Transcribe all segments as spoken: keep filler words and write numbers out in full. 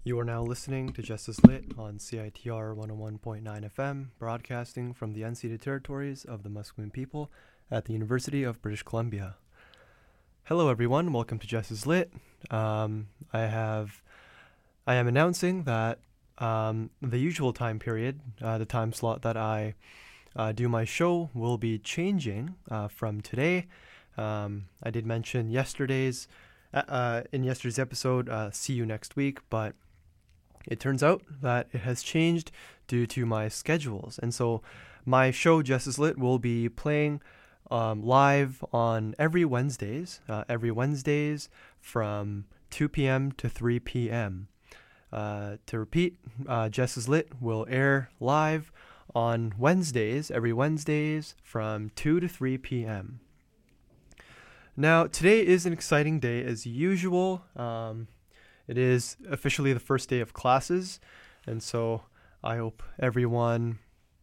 You are now listening to Just As Lit on C I T R one oh one point nine F M, broadcasting from the unceded territories of the Musqueam people at the University of British Columbia. Hello everyone, welcome to Just As Lit. Um, I have, I am announcing that um, the usual time period, uh, the time slot that I uh, do my show will be changing uh, from today. Um, I did mention yesterday's, uh, in yesterday's episode, uh, see you next week, but it turns out that it has changed due to my schedules. And so my show, Just As Lit, will be playing um, live on every Wednesdays, uh, every Wednesdays from two p.m. to three p.m. Uh, to repeat, uh, Just As Lit will air live on Wednesdays, every Wednesdays from two to three p.m. Now, today is an exciting day as usual. Um, It is officially the first day of classes, and so I hope everyone,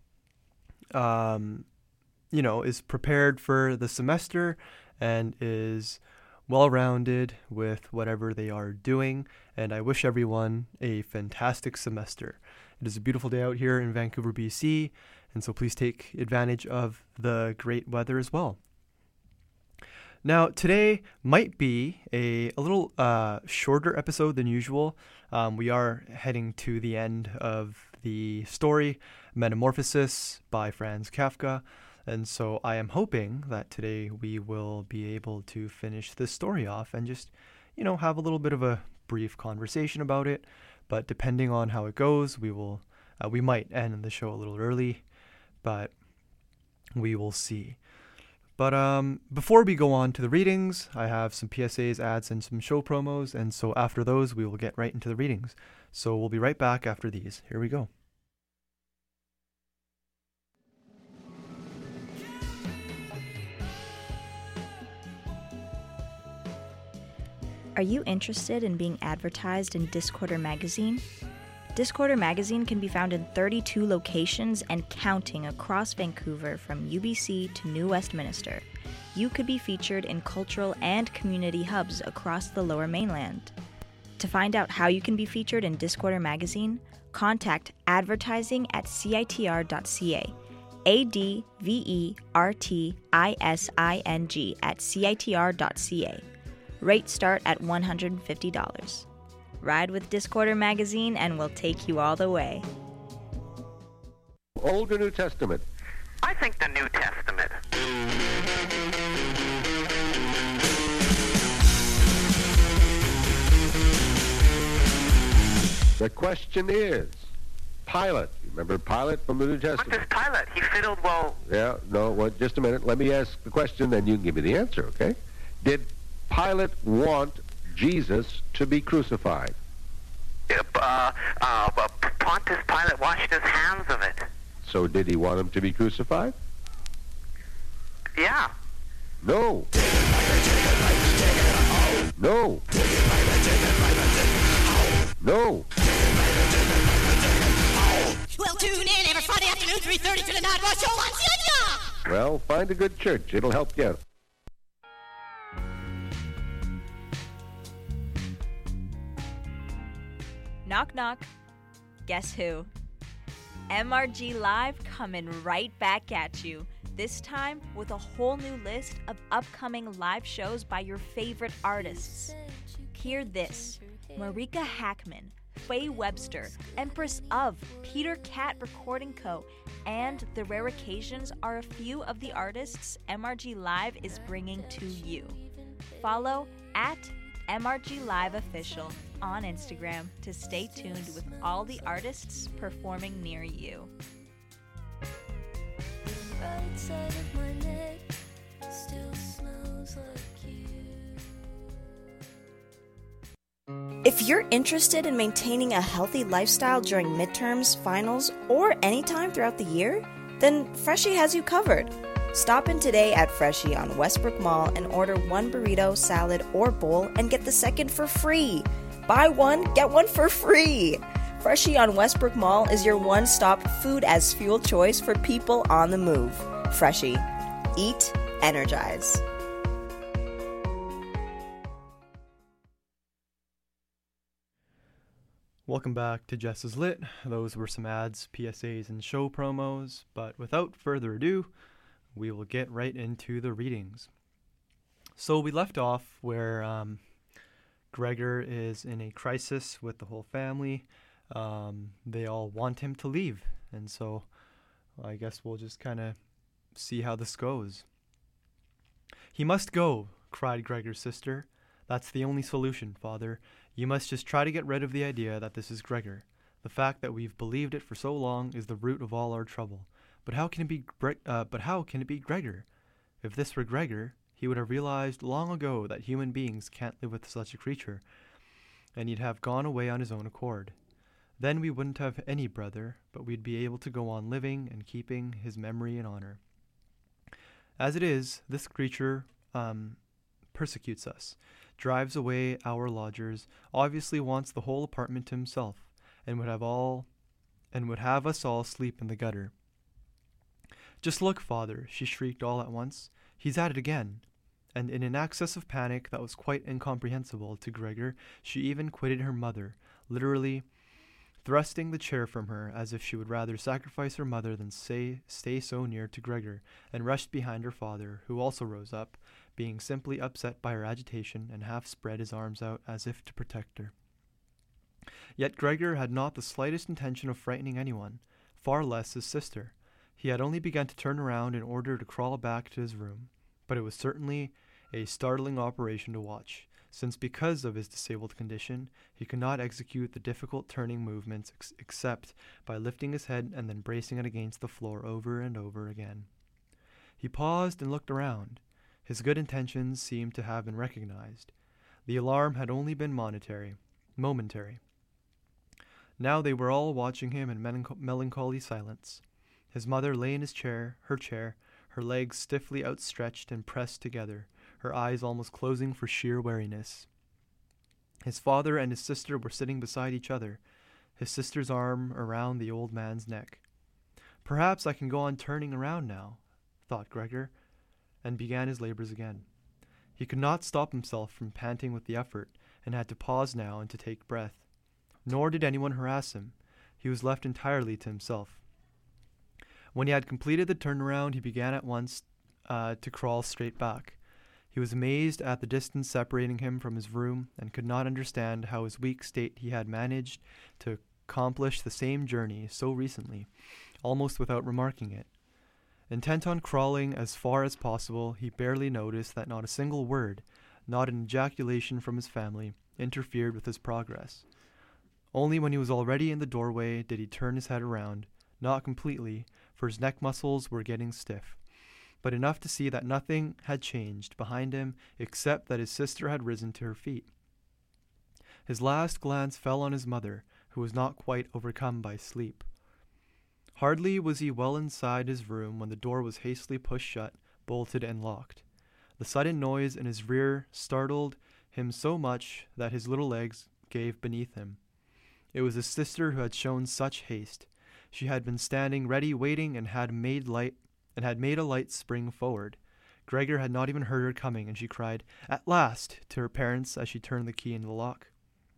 um, you know, is prepared for the semester and is well-rounded with whatever they are doing, and I wish everyone a fantastic semester. It is a beautiful day out here in Vancouver, B C, and so please take advantage of the great weather as well. Now, today might be a, a little uh, shorter episode than usual. Um, we are heading to the end of the story, Metamorphosis by Franz Kafka. And so I am hoping that today we will be able to finish this story off and just, you know, have a little bit of a brief conversation about it. But depending on how it goes, we will, uh, we might end the show a little early, but we will see. But um, before we go on to the readings, I have some P S As, ads, and some show promos, and so after those, we will get right into the readings. So we'll be right back after these. Here we go. Are you interested in being advertised in Discorder Magazine? Discorder Magazine can be found in thirty-two locations and counting across Vancouver from U B C to New Westminster. You could be featured in cultural and community hubs across the Lower Mainland. To find out how you can be featured in Discorder Magazine, contact advertising at C I T R dot C A, A D V E R T I S I N G at C I T R dot C A. Rates start at one hundred fifty dollars. Ride with Discorder Magazine and we'll take you all the way. Old or New Testament? I think the New Testament. The question is, Pilate. You remember Pilate from the New What Testament? does Pilate? He fiddled well. Yeah, no, well, just a minute. Let me ask the question, then you can give me the answer, okay? Did Pilate want Jesus to be crucified? Uh, uh, uh, Pontius Pilate washed his hands of it. So did he want him to be crucified? Yeah. No. No. No. Well, tune in every Friday afternoon, three thirty to the Night Watch Show on C I T R. Well, find a good church. It'll help you out. Knock, knock. Guess who? M R G Live coming right back at you. This time with a whole new list of upcoming live shows by your favorite artists. Hear this. Marika Hackman, Faye Webster, Empress of, Peter Cat Recording Co., and The Rare Occasions are a few of the artists M R G Live is bringing to you. Follow at M R G Live Official on Instagram to stay tuned with all the artists performing near you. Right side of my neck still smells like you. If you're interested in maintaining a healthy lifestyle during midterms, finals, or any time throughout the year, then Freshie has you covered. Stop in today at Freshie on Westbrook Mall and order one burrito, salad, or bowl and get the second for free. Buy one, get one for free. Freshie on Westbrook Mall is your one-stop food as fuel choice for people on the move. Freshie. Eat, energize. Welcome back to Jess is Lit. Those were some ads, P S As, and show promos, but without further ado, we will get right into the readings. So we left off where um, Gregor is in a crisis with the whole family. Um, they all want him to leave, and so I guess we'll just kind of see how this goes. "He must go," cried Gregor's sister. "That's the only solution, Father. You must just try to get rid of the idea that this is Gregor. The fact that we've believed it for so long is the root of all our trouble. But how can it be Gre- uh, but how can it be Gregor? If this were Gregor, he would have realized long ago that human beings can't live with such a creature, and he'd have gone away on his own accord. Then we wouldn't have any brother, but we'd be able to go on living and keeping his memory and honor. As it is, this creature um, persecutes us, drives away our lodgers, obviously wants the whole apartment to himself, and would have all and would have us all sleep in the gutter. Just look, Father," she shrieked all at once. "He's at it again." And in an access of panic that was quite incomprehensible to Gregor, she even quitted her mother, literally thrusting the chair from her as if she would rather sacrifice her mother than say, stay so near to Gregor, and rushed behind her father, who also rose up, being simply upset by her agitation, and half spread his arms out as if to protect her. Yet Gregor had not the slightest intention of frightening anyone, far less his sister. He had only begun to turn around in order to crawl back to his room, but it was certainly a startling operation to watch, since because of his disabled condition, he could not execute the difficult turning movements ex- except by lifting his head and then bracing it against the floor over and over again. He paused and looked around. His good intentions seemed to have been recognized. The alarm had only been monetary, momentary. Now they were all watching him in melanch- melancholy silence. His mother lay in his chair, her chair, her legs stiffly outstretched and pressed together, her eyes almost closing for sheer weariness. His father and his sister were sitting beside each other, his sister's arm around the old man's neck. "Perhaps I can go on turning around now," thought Gregor, and began his labors again. He could not stop himself from panting with the effort, and had to pause now and to take breath. Nor did anyone harass him. He was left entirely to himself. When he had completed the turnaround, he began at once uh, to crawl straight back. He was amazed at the distance separating him from his room, and could not understand how his weak state he had managed to accomplish the same journey so recently, almost without remarking it. Intent on crawling as far as possible, he barely noticed that not a single word, not an ejaculation from his family, interfered with his progress. Only when he was already in the doorway did he turn his head around, not completely, for his neck muscles were getting stiff, but enough to see that nothing had changed behind him except that his sister had risen to her feet. His last glance fell on his mother, who was not quite overcome by sleep. Hardly was he well inside his room when the door was hastily pushed shut, bolted, and locked. The sudden noise in his rear startled him so much that his little legs gave beneath him. It was his sister who had shown such haste. She had been standing ready, waiting, and had made light and had made a light spring forward. Gregor had not even heard her coming, and she cried, "At last!" to her parents as she turned the key in the lock.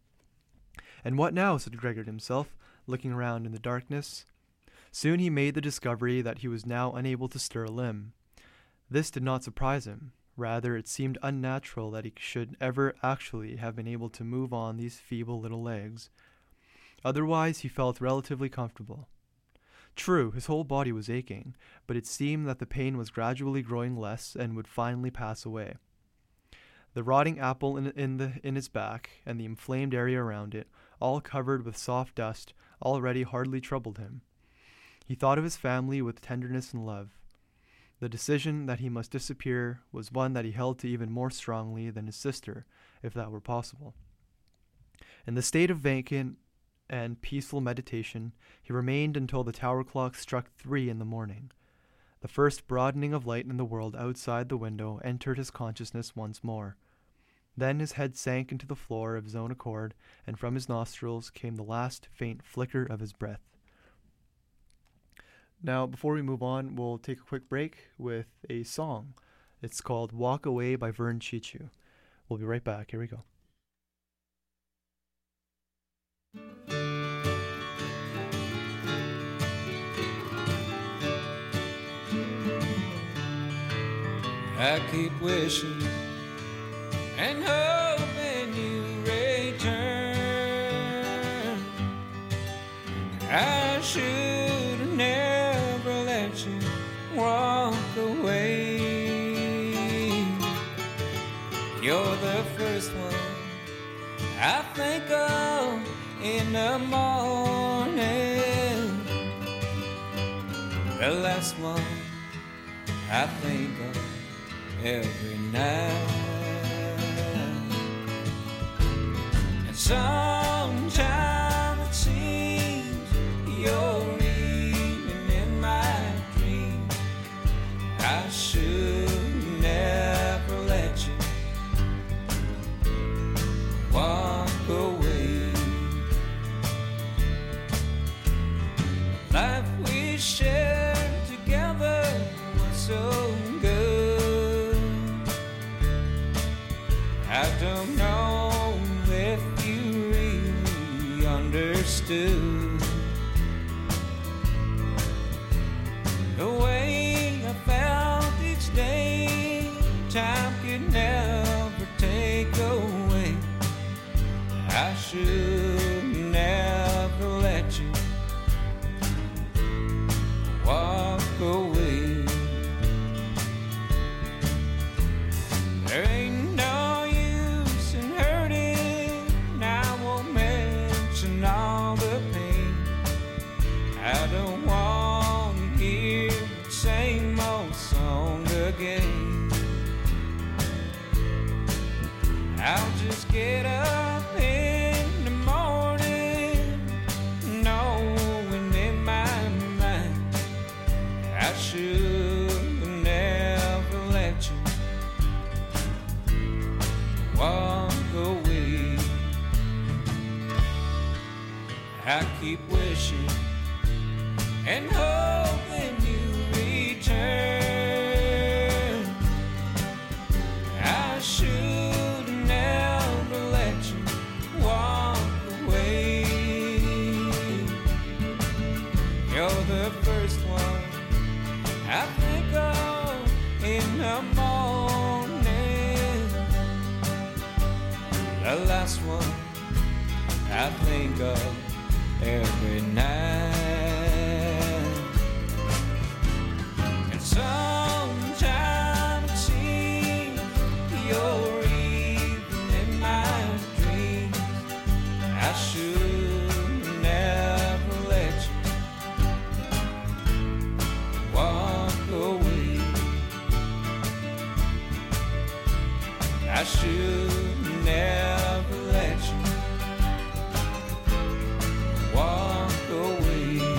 "And what now?" said Gregor to himself, looking around in the darkness. Soon he made the discovery that he was now unable to stir a limb. This did not surprise him. Rather, it seemed unnatural that he should ever actually have been able to move on these feeble little legs. Otherwise, he felt relatively comfortable. True, his whole body was aching, but it seemed that the pain was gradually growing less and would finally pass away. The rotting apple in, in, the, in his back, and the inflamed area around it, all covered with soft dust, already hardly troubled him. He thought of his family with tenderness and love. The decision that he must disappear was one that he held to even more strongly than his sister, if that were possible. In the state of vacant and peaceful meditation, he remained until the tower clock struck three in the morning. The first broadening of light in the world outside the window entered his consciousness once more. Then his head sank into the floor of his own accord, and from his nostrils came the last faint flicker of his breath. Now, before we move on, we'll take a quick break with a song. It's called Walk Away by Vern Chichu. We'll be right back. Here we go. I keep wishing and hoping you return. I should have never let you walk away. You're the first one I think of in the morning, the last one I think of every night. And sometimes it seems you're even in my dreams. I should never let you walk away. Life we shared together was so good. I don't know if you really understood the way I felt each day. Time could never take away. I should never let you walk away. There ain't no use in hurting. I won't mention all the pain. I don't want to hear the same old song again. I'll just get up in the morning, knowing in my mind I should never let you walk away. I keep wishing and hoping you return. I should never let you walk away. You're the first one I think of in the morning, the last one I think of every night. And sometimes it seems you're even in my dreams. I should never let you walk away. I should never let you walk away.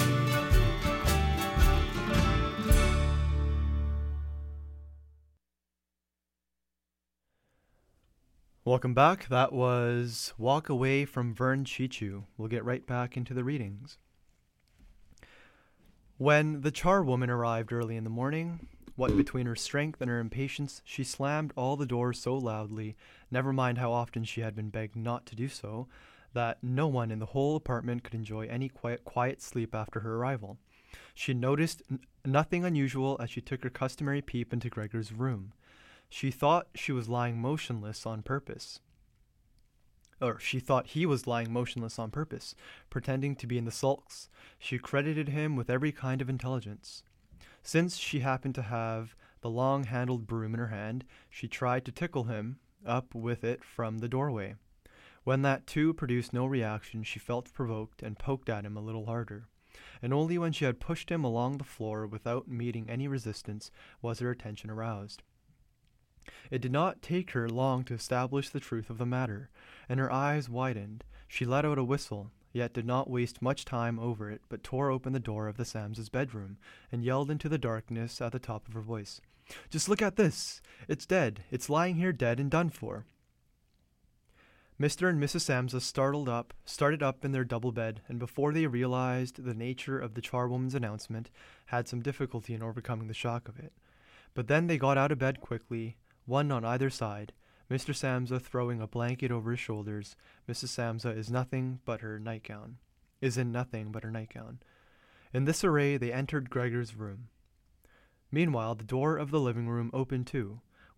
Welcome back. That was Walk Away from Vern Chichu. We'll get right back into the readings. When the charwoman arrived early in the morning, what between her strength and her impatience, she slammed all the doors so loudly, never mind how often she had been begged not to do so, that no one in the whole apartment could enjoy any quiet, quiet sleep after her arrival. She noticed n- nothing unusual as she took her customary peep into Gregor's room. She thought she was lying motionless on purpose. Or she thought he was lying motionless on purpose, pretending to be in the sulks. She credited him with every kind of intelligence. Since she happened to have the long-handled broom in her hand, she tried to tickle him up with it from the doorway. When that too produced no reaction, she felt provoked and poked at him a little harder. And only when she had pushed him along the floor without meeting any resistance was her attention aroused. It did not take her long to establish the truth of the matter, and her eyes widened. She let out a whistle, yet did not waste much time over it, but tore open the door of the Sams's bedroom, and yelled into the darkness at the top of her voice, "Just look at this! It's dead! It's lying here dead and done for!" Mister and Missus Samsa startled up, started up in their double bed, and before they realized the nature of the charwoman's announcement, had some difficulty in overcoming the shock of it. But then they got out of bed quickly, one on either side, Mister Samsa throwing a blanket over his shoulders. Missus Samsa is nothing but her nightgown. Is in nothing but her nightgown. In this array they entered Gregor's room. Meanwhile, the door of the living room opened too.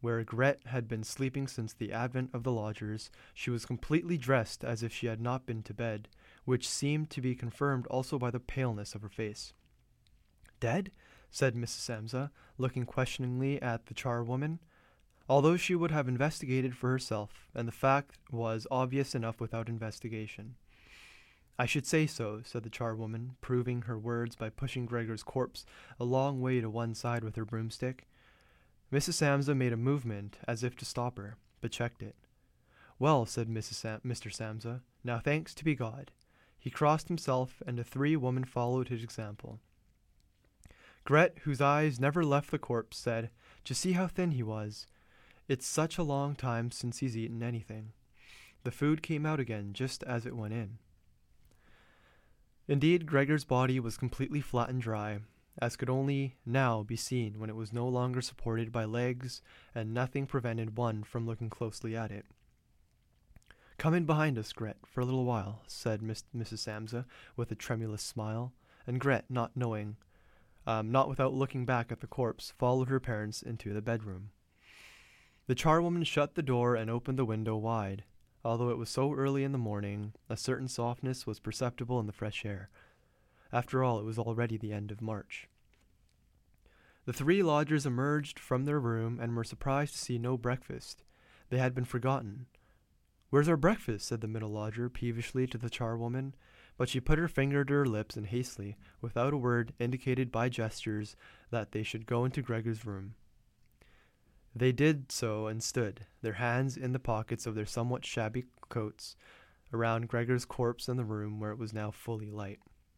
Where Gret had been sleeping since the advent of the lodgers, she was completely dressed as if she had not been to bed, which seemed to be confirmed also by the paleness of her face. "Dead?" said Missus Samsa, looking questioningly at the charwoman, although she would have investigated for herself, and the fact was obvious enough without investigation. "I should say so," said the charwoman, proving her words by pushing Gregor's corpse a long way to one side with her broomstick. Missus Samsa made a movement as if to stop her, but checked it. "Well," said Missus Sam- Mister Samsa, "now thanks to be God." He crossed himself, and the three women followed his example. Gret, whose eyes never left the corpse, said, "Just see how thin he was. It's such a long time since he's eaten anything." The food came out again just as it went in. Indeed, Gregor's body was completely flat and dry, as could only now be seen when it was no longer supported by legs, and nothing prevented one from looking closely at it. "Come in behind us, Gret, for a little while," said Miss- Missus Samsa with a tremulous smile, and Gret, not knowing, um, not without looking back at the corpse, followed her parents into the bedroom. The charwoman shut the door and opened the window wide. Although it was so early in the morning, a certain softness was perceptible in the fresh air. After all, it was already the end of March. The three lodgers emerged from their room and were surprised to see no breakfast. They had been forgotten. "Where's our breakfast?" said the middle lodger peevishly to the charwoman, but she put her finger to her lips and hastily, without a word, indicated by gestures that they should go into Gregor's room. They did so and stood, their hands in the pockets of their somewhat shabby coats, around Gregor's corpse in the room where it was now fully light.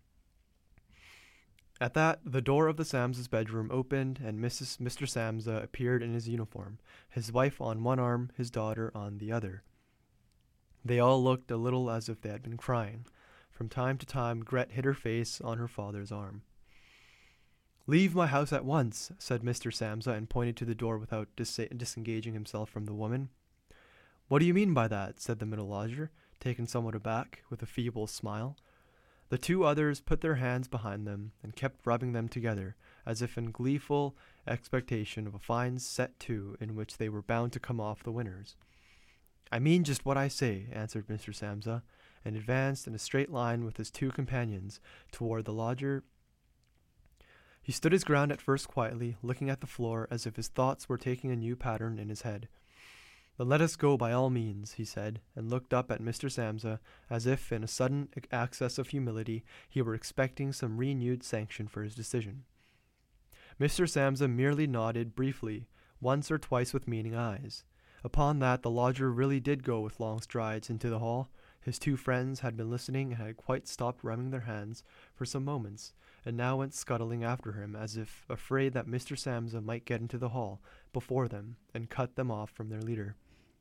At that, the door of the Samsa's bedroom opened, and Missus Mister Samsa appeared in his uniform, his wife on one arm, his daughter on the other. They all looked a little as if they had been crying. From time to time, Gret hid her face on her father's arm. "Leave my house at once," said Mister Samsa, and pointed to the door without dis- disengaging himself from the woman. "What do you mean by that?" said the middle lodger, taken somewhat aback, with a feeble smile. The two others put their hands behind them and kept rubbing them together, as if in gleeful expectation of a fine set to in which they were bound to come off the winners. "I mean just what I say," answered Mister Samsa, and advanced in a straight line with his two companions toward the lodger. He stood his ground at first quietly, looking at the floor as if his thoughts were taking a new pattern in his head. "Then let us go by all means," he said, and looked up at Mister Samsa as if in a sudden access of humility he were expecting some renewed sanction for his decision. Mister Samsa merely nodded briefly, once or twice with meaning eyes. Upon that the lodger really did go with long strides into the hall. His two friends had been listening and had quite stopped rubbing their hands for some moments, and now went scuttling after him as if afraid that Mister Samsa might get into the hall before them and cut them off from their leader.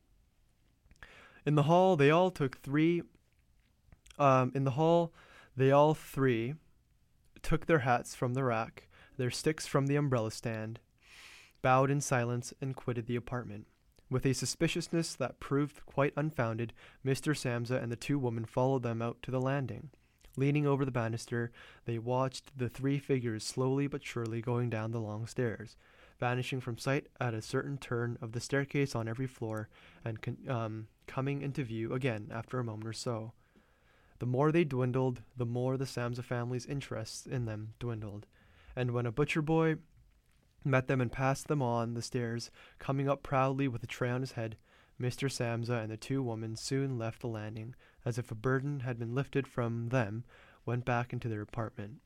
In the hall, they all took three. Um, in the hall, they all three took their hats from the rack, their sticks from the umbrella stand, bowed in silence, and quitted the apartment. With a suspiciousness that proved quite unfounded, Mister Samsa and the two women followed them out to the landing. Leaning over the banister, they watched the three figures slowly but surely going down the long stairs, vanishing from sight at a certain turn of the staircase on every floor, and con- um, coming into view again after a moment or so. The more they dwindled, the more the Samsa family's interest in them dwindled, and when a butcher boy met them and passed them on the stairs, coming up proudly with a tray on his head, Mister Samsa and the two women soon left the landing, as if a burden had been lifted from them, went back into their apartment.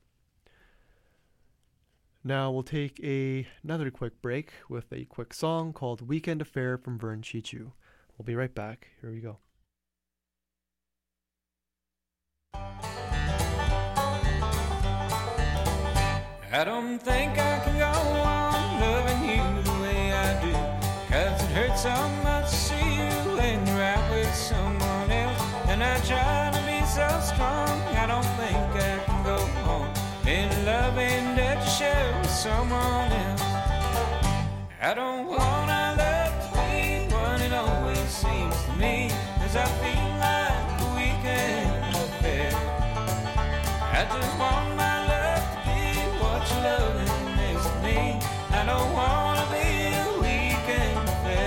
Now we'll take a, another quick break with a quick song called Weekend Affair from Vern Chichu. We'll be right back. Here we go. I don't think I can go on loving you the way I do, 'cause it hurts so much to see you when you're out with someone else. And I try to be so strong, I don't think I can go on in loving that you share with someone else. I don't want our love to be what it always seems to me, 'cause I feel like a weekend affair. I just want my loving next to me. I don't wanna be a weekend affair.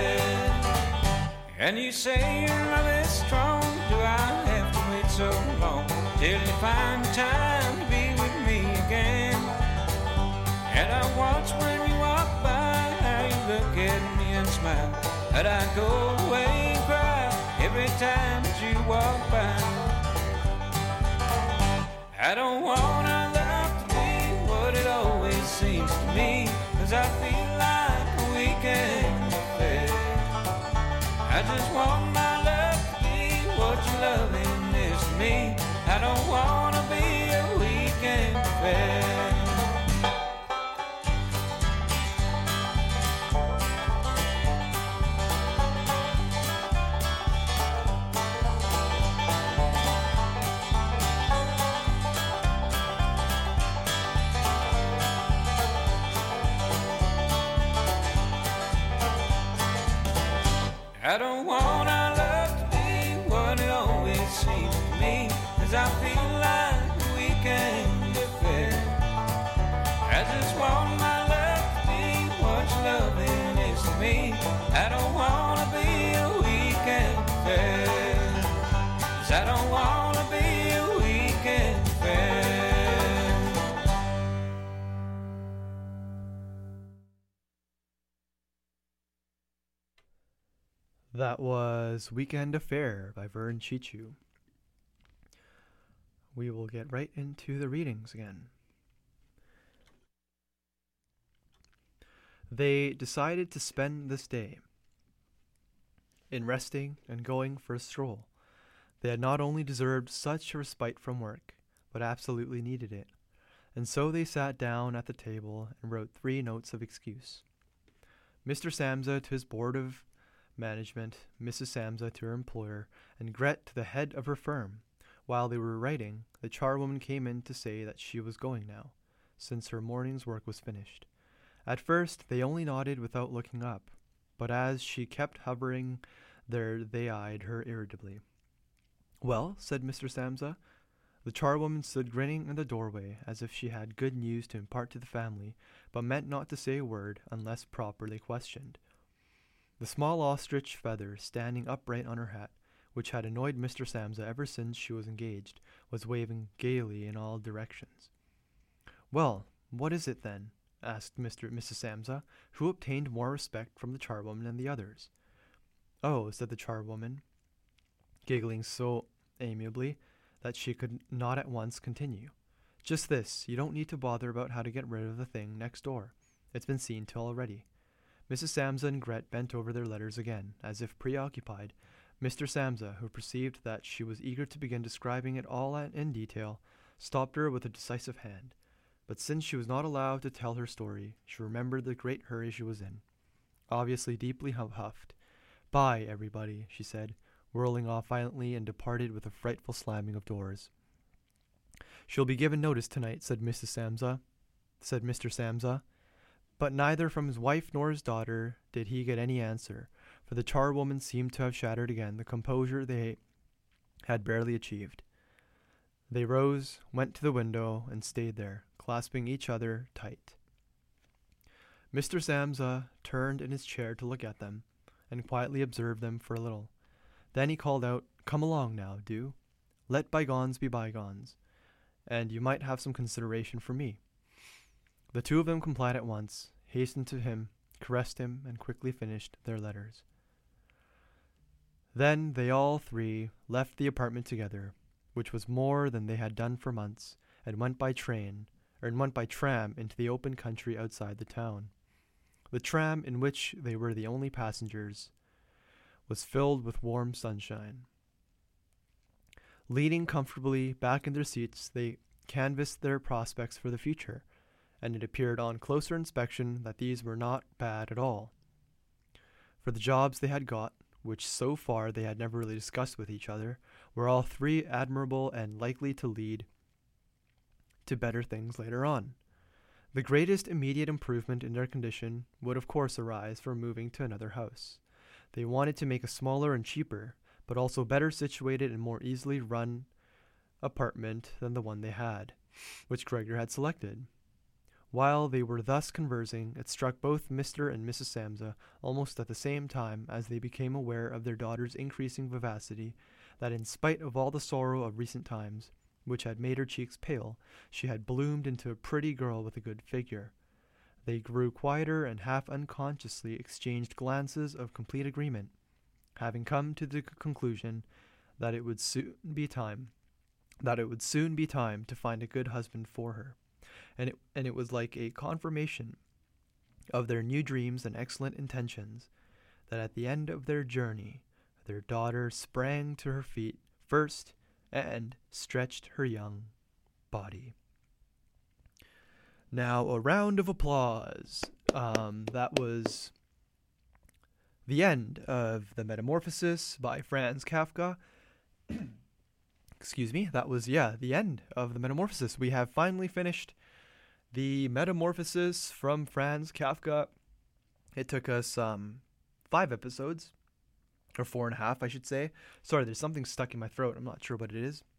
And you say your love is strong. Do I have to wait so long till you find time to be with me again? And I watch when you walk by, how you look at me and smile, and I go away and cry every time that you walk by. I don't want our love to be what it always seems to me, 'cause I feel like a weekend affair. I just want my love to be what your loving is to me. I don't want to be a weekend affair. I don't want our love to be what it always seems to me, 'cause I feel like a weekend affair. I just want my love to be what your loving is to me. I don't want to be a weekend affair, 'cause I don't want to be a weekend affair. That was Weekend Affair by Vern Chichu. We will get right into the readings again. They decided to spend this day in resting and going for a stroll. They had not only deserved such a respite from work, but absolutely needed it. And so they sat down at the table and wrote three notes of excuse. Mister Samsa to his board of management, Missus Samsa to her employer, and Gret to the head of her firm. While they were writing, the charwoman came in to say that she was going now, since her morning's work was finished. At first, they only nodded without looking up, but as she kept hovering there, they eyed her irritably. "Well," said Mister Samsa. The charwoman stood grinning in the doorway, as if she had good news to impart to the family, but meant not to say a word unless properly questioned. The small ostrich feather standing upright on her hat, which had annoyed Mister Samsa ever since she was engaged, was waving gaily in all directions. "Well, what is it then?" asked Mister Missus Samsa, who obtained more respect from the charwoman than the others. "Oh," said the charwoman, giggling so amiably that she could not at once continue. "Just this, you don't need to bother about how to get rid of the thing next door. It's been seen to already." Missus Samsa and Gret bent over their letters again, as if preoccupied. Mister Samsa, who perceived that she was eager to begin describing it all in detail, stopped her with a decisive hand. But since she was not allowed to tell her story, she remembered the great hurry she was in. Obviously deeply huffed. "Bye, everybody," she said, whirling off violently, and departed with a frightful slamming of doors. "She'll be given notice tonight," said Missus Samsa, said Mister Samsa. But neither from his wife nor his daughter did he get any answer, for the charwoman seemed to have shattered again the composure they had barely achieved. They rose, went to the window, and stayed there, clasping each other tight. Mister Samsa turned in his chair to look at them, and quietly observed them for a little. Then he called out, "Come along now, do. Let bygones be bygones, and you might have some consideration for me." The two of them complied at once, hastened to him, caressed him, and quickly finished their letters. Then they all three left the apartment together, which was more than they had done for months, and went by train, or went by tram into the open country outside the town. The tram, in which they were the only passengers, was filled with warm sunshine. Leaning comfortably back in their seats, they canvassed their prospects for the future, and it appeared on closer inspection that these were not bad at all. For the jobs they had got, which so far they had never really discussed with each other, were all three admirable and likely to lead to better things later on. The greatest immediate improvement in their condition would of course arise from moving to another house. They wanted to make a smaller and cheaper, but also better situated and more easily run apartment than the one they had, which Gregor had selected. While they were thus conversing, it struck both Mister and Missus Samsa, almost at the same time as they became aware of their daughter's increasing vivacity, that in spite of all the sorrow of recent times, which had made her cheeks pale, she had bloomed into a pretty girl with a good figure. They grew quieter and half unconsciously exchanged glances of complete agreement, having come to the c- conclusion that it would soon be time, that it would soon be time to find a good husband for her. And it, and it was like a confirmation of their new dreams and excellent intentions that at the end of their journey, their daughter sprang to her feet first and stretched her young body. Now, a round of applause. Um, that was the end of The Metamorphosis by Franz Kafka. Excuse me, that was, yeah, the end of The Metamorphosis. We have finally finished The Metamorphosis from Franz Kafka. It took us um, five episodes, or four and a half, I should say. Sorry, there's something stuck in my throat. I'm not sure what it is.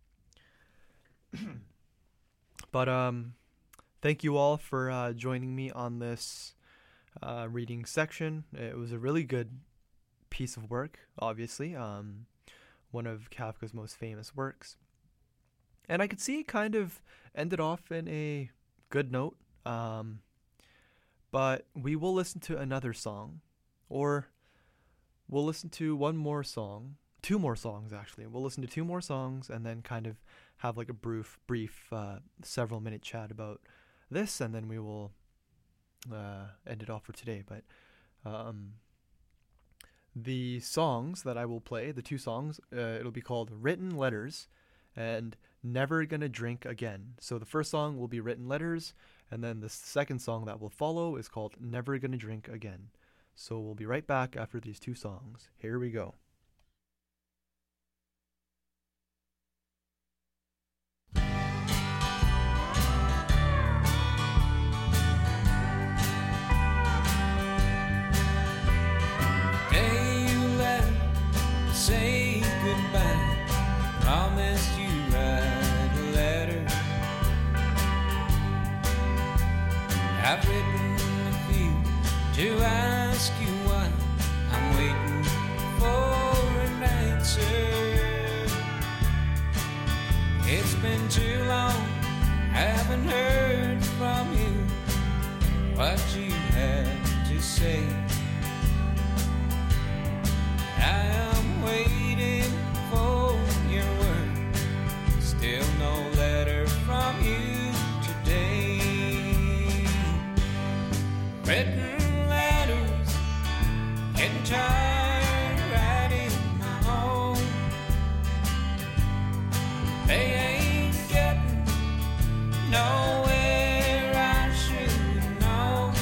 But um, thank you all for uh, joining me on this uh, reading section. It was a really good piece of work, obviously. Um, one of Kafka's most famous works. And I could see it kind of ended off in a good note. Um, but we will listen to another song, or we'll listen to one more song, two more songs actually. We'll listen to two more songs and then kind of have like a brief, brief uh, several minute chat about this, and then we will uh, end it off for today. But um, the songs that I will play, the two songs, uh, it'll be called Written Letters and Never Gonna Drink Again. So the first song will be Written Letters, and then the second song that will follow is called Never Gonna Drink Again. So we'll be right back after these two songs. Here we go. Day you left, say goodbye. Promised you write a letter. I've written a few to ask you why. I'm waiting for an answer. It's been too long, haven't heard from you what you had to say. I am waiting for your word. Still no letter from you today. Written letters, getting tired writing my own. They ain't getting nowhere I should know.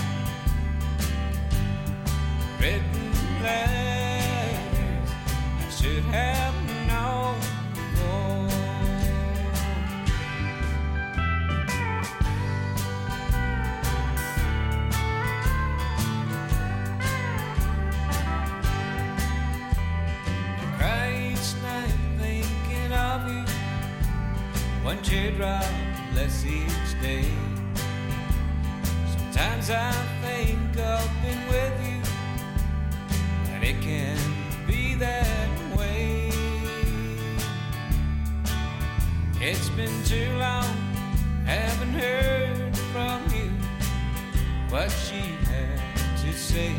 Written letters I should have known before. I cry each night thinking of you. One teardrop less each day. Sometimes I think of being with you, and it can't be that way. It's been too long, haven't heard from you what she had to say.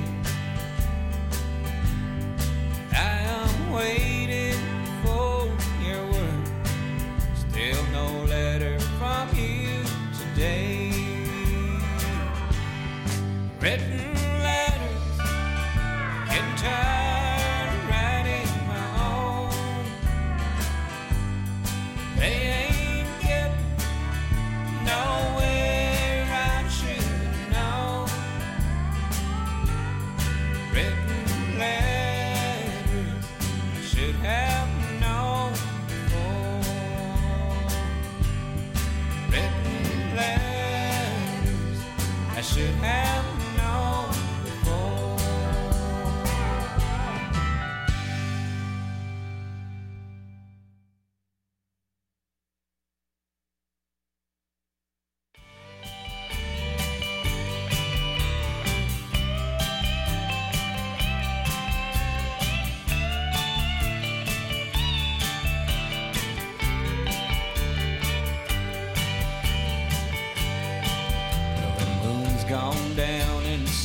I am waiting for your word. Still no letter from you today. Written letters, getting tired writing my own. They ain't getting nowhere I should know. Written letters I should have known before. Written letters I should have known before.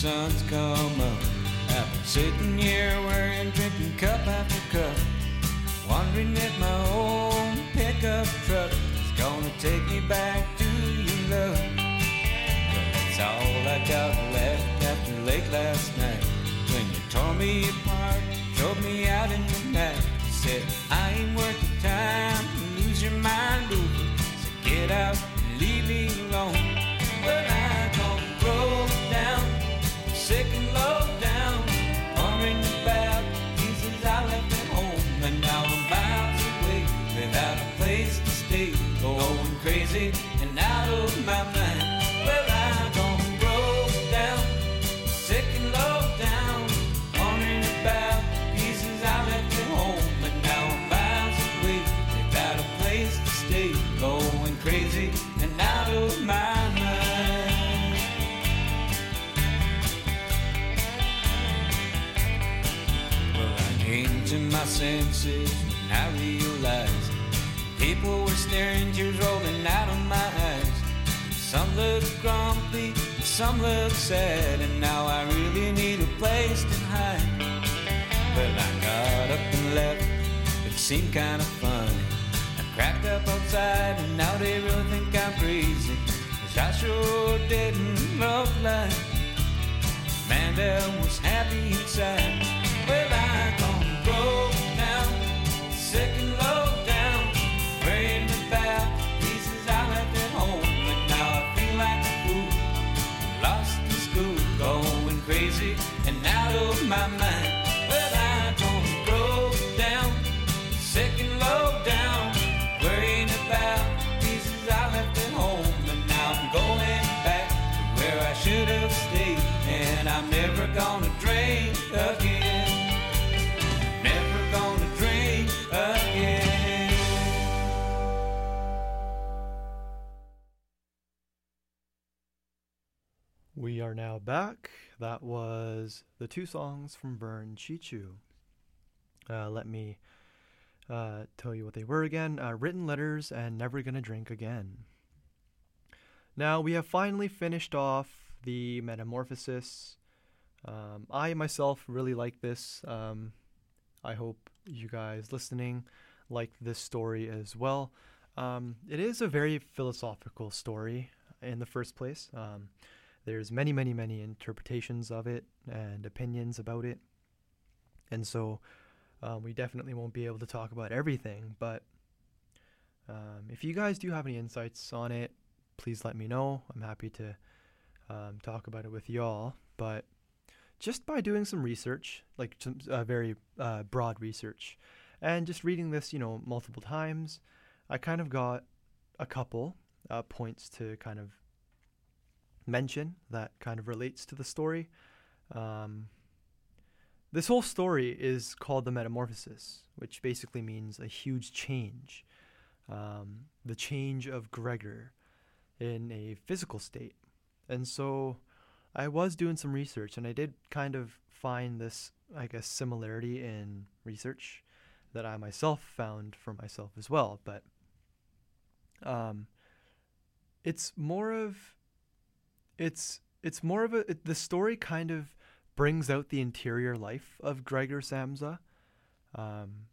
sun's come up. I've been sitting here worrying, drinking cup after cup, wondering if my own pickup truck is gonna take me back to your love. Well, that's all I got left after late last night, when you tore me apart, drove me out in the night. You said I ain't worth the time to lose your mind over, so get out and leave me alone. Well, I gone broke down, sick and low down, wondering about pieces I left at home, and now I'm miles away without a place to stay, going crazy and out of my mind. Well, I gone broke down, sick and low down, wondering about pieces I left at home, and now I'm miles away without a place to stay, going crazy and out of my mind. Came to my senses when I realized people were staring, tears rolling out of my eyes. Some looked grumpy, some looked sad, and now I really need a place to hide. Well, I got up and left, it seemed kind of funny. I cracked up outside, and now they really think I'm crazy, 'cause I sure didn't look like man that was happy inside. Well, I gone broke down, sick and low down, worrying about pieces I left at home, and now I feel like a fool, lost in school, going crazy and out of my mind. Well, I gone broke down, sick and low down, worrying about pieces I left at home, and now I'm going back to where I should have stayed, and I'm never gonna drink again. We are now back. That was the two songs from Burn Chichu. Uh, let me uh, tell you what they were again. Uh, Written Letters and Never Gonna Drink Again. Now, we have finally finished off the Metamorphosis. Um, I myself really like this. Um, I hope you guys listening like this story as well. Um, it is a very philosophical story in the first place. Um, There's many, many, many interpretations of it and opinions about it. And so um, we definitely won't be able to talk about everything. But um, if you guys do have any insights on it, please let me know. I'm happy to um, talk about it with y'all. But just by doing some research, like some uh, very uh, broad research, and just reading this, you know, multiple times, I kind of got a couple uh, points to kind of mention that kind of relates to the story. Um, this whole story is called the Metamorphosis, which basically means a huge change. Um, the change of Gregor in a physical state. And so I was doing some research, and I did kind of find this, I guess, similarity in research that I myself found for myself as well. But um, it's more of It's it's more of a it, the story kind of brings out the interior life of Gregor Samsa. Um,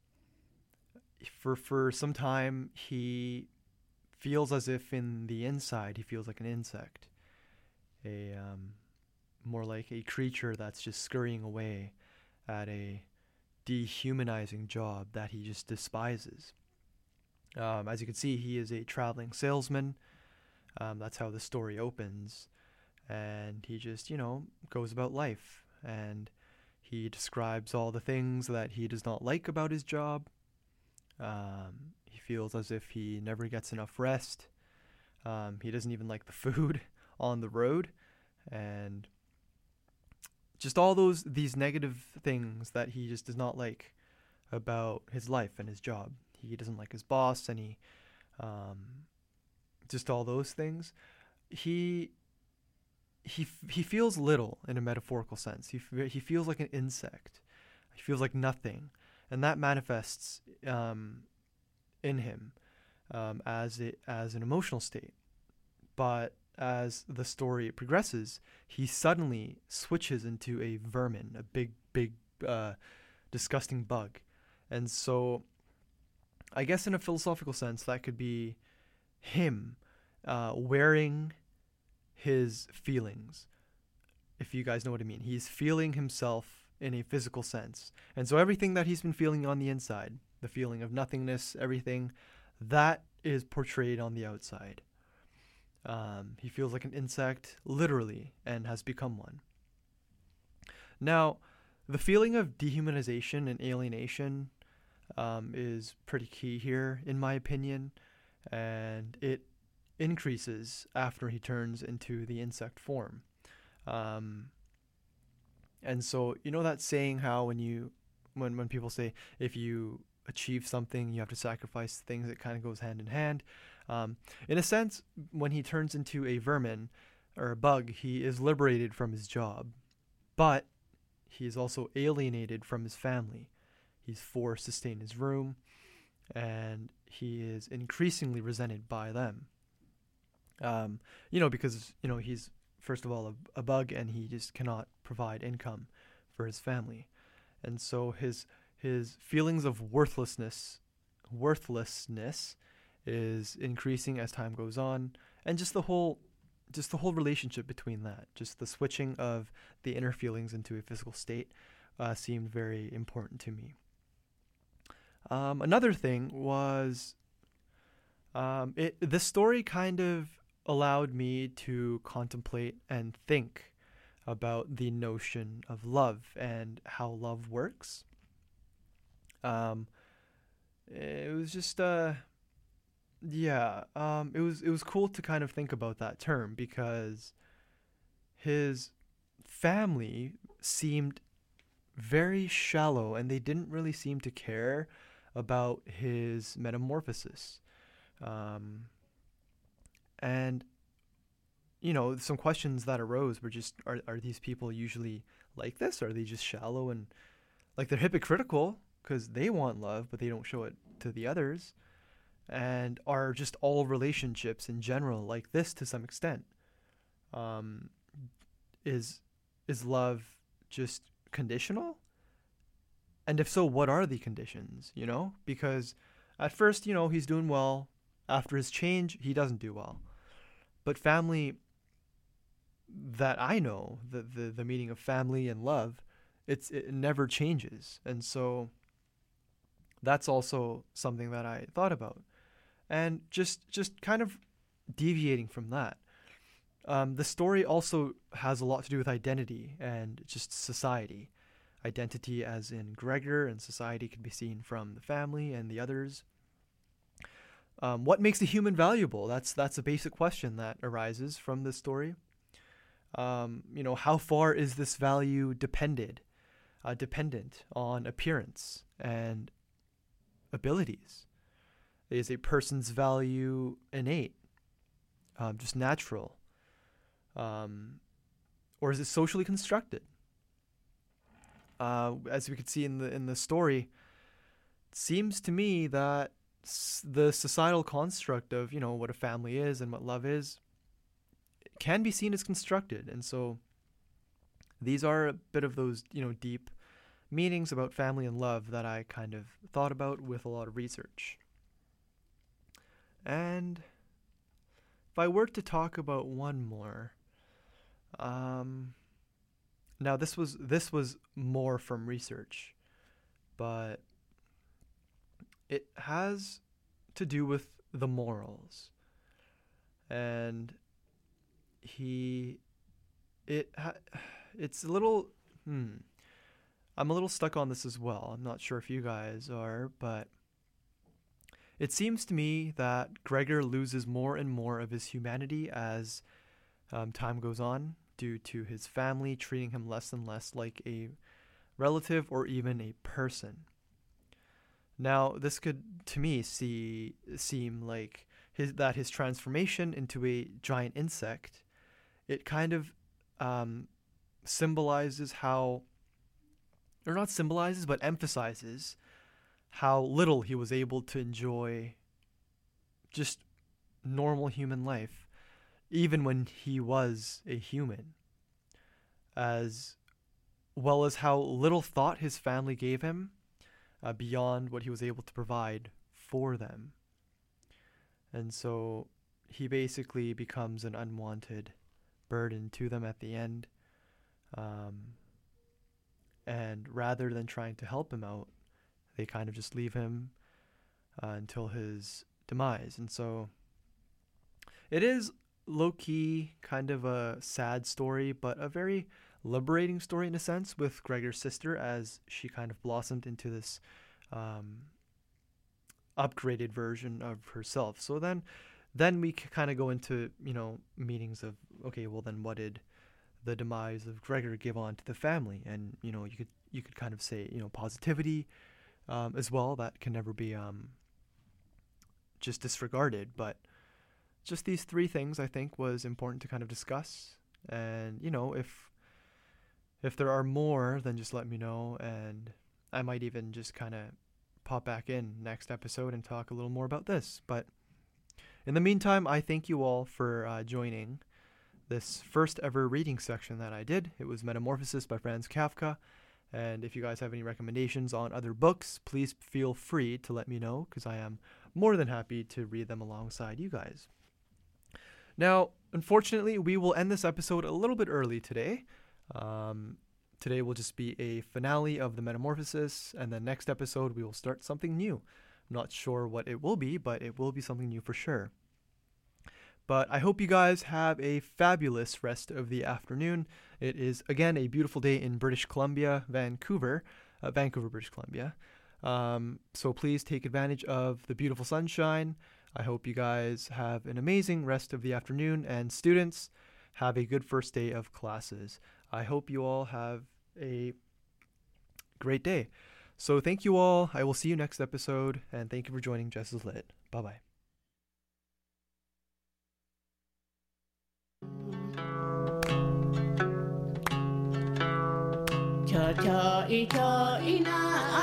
for for some time, he feels as if in the inside he feels like an insect, a um, more like a creature that's just scurrying away at a dehumanizing job that he just despises. Um, as you can see, he is a traveling salesman. Um, that's how the story opens. And he just, you know, goes about life, and he describes all the things that he does not like about his job. Um, he feels as if he never gets enough rest. Um, he doesn't even like the food on the road, and just all those these negative things that he just does not like about his life and his job. He doesn't like his boss, and he, um, just all those things. He. He he feels little in a metaphorical sense. He he feels like an insect. He feels like nothing, and that manifests um, in him um, as it as an emotional state. But as the story progresses, he suddenly switches into a vermin, a big, big, uh, disgusting bug. And so I guess in a philosophical sense, that could be him uh, wearing his feelings, if you guys know what I mean. He's feeling himself in a physical sense. And so everything that he's been feeling on the inside, the feeling of nothingness, everything, that is portrayed on the outside. Um, he feels like an insect, literally, and has become one. Now, the feeling of dehumanization and alienation um, is pretty key here, in my opinion, and it increases after he turns into the insect form. Um, and so, you know that saying how when you, when, when people say, if you achieve something, you have to sacrifice things, it kind of goes hand in hand. Um, in a sense, when he turns into a vermin or a bug, he is liberated from his job, but he is also alienated from his family. He's forced to stay in his room, and he is increasingly resented by them. Um, you know, because, you know, he's, first of all, a, a bug, and he just cannot provide income for his family. And so his his feelings of worthlessness, worthlessness is increasing as time goes on, and just the whole just the whole relationship between that, just the switching of the inner feelings into a physical state uh, seemed very important to me. Um, another thing was um, it this story kind of allowed me to contemplate and think about the notion of love and how love works. Um, it was just uh Yeah, um, it was it was cool to kind of think about that term, because his family seemed very shallow, and they didn't really seem to care about his metamorphosis. Um, and, you know, some questions that arose were just, are, are these people usually like this? Are they just shallow and, like, they're hypocritical because they want love, but they don't show it to the others? And are just all relationships in general like this to some extent? Um, is is love just conditional? And if so, what are the conditions, you know? Because at first, you know, he's doing well. After his change, he doesn't do well. But family that I know, the, the, the meaning of family and love, it's it never changes. And so that's also something that I thought about. And just just kind of deviating from that, um, the story also has a lot to do with identity and just society. Identity as in Gregor, and society can be seen from the family and the others. Um, what makes a human valuable? That's that's a basic question that arises from this story. Um, you know, how far is this value depended, uh, dependent on appearance and abilities? Is a person's value innate, um, just natural, um, or is it socially constructed? Uh, as we could see in the in the story, it seems to me that s- the societal construct of, you know, what a family is and what love is can be seen as constructed, and so these are a bit of those, you know, deep meanings about family and love that I kind of thought about with a lot of research. And if I were to talk about one more, um, now this was this was more from research, but it has to do with the morals. And he, it ha, it's a little, hmm, I'm a little stuck on this as well. I'm not sure if you guys are, but it seems to me that Gregor loses more and more of his humanity as um, time goes on, due to his family treating him less and less like a relative or even a person. Now, this could, to me, see seem like his that his transformation into a giant insect, it kind of um, symbolizes how, or not symbolizes, but emphasizes how little he was able to enjoy just normal human life. even when he was a human, as well as how little thought his family gave him uh, beyond what he was able to provide for them. And so he basically becomes an unwanted burden to them at the end. Um, and rather than trying to help him out, they kind of just leave him uh, until his demise. And so it is low-key kind of a sad story, but a very liberating story in a sense, with Gregor's sister as she kind of blossomed into this um, upgraded version of herself. So then then we kind of go into, you know, meanings of, okay, well then what did the demise of Gregor give on to the family? And, you know, you could you could kind of say, you know, positivity um, as well. That can never be um, just disregarded. But just these three things I think was important to kind of discuss. And, you know, if if there are more, then just let me know. And I might even just kind of pop back in next episode and talk a little more about this. But in the meantime, I thank you all for uh, joining this first ever reading section that I did. It was Metamorphosis by Franz Kafka. And if you guys have any recommendations on other books, please feel free to let me know, because I am more than happy to read them alongside you guys. Now, unfortunately, we will end this episode a little bit early today. Um, today will just be a finale of the Metamorphosis, and then next episode we will start something new. I'm not sure what it will be, but it will be something new for sure. But I hope you guys have a fabulous rest of the afternoon. It is, again, a beautiful day in British Columbia, Vancouver, uh, Vancouver, British Columbia. Um, so please take advantage of the beautiful sunshine. I hope you guys have an amazing rest of the afternoon, and students, have a good first day of classes. I hope you all have a great day. So thank you all. I will see you next episode, and thank you for joining Jess is Lit. Bye-bye. Cha cha cha ina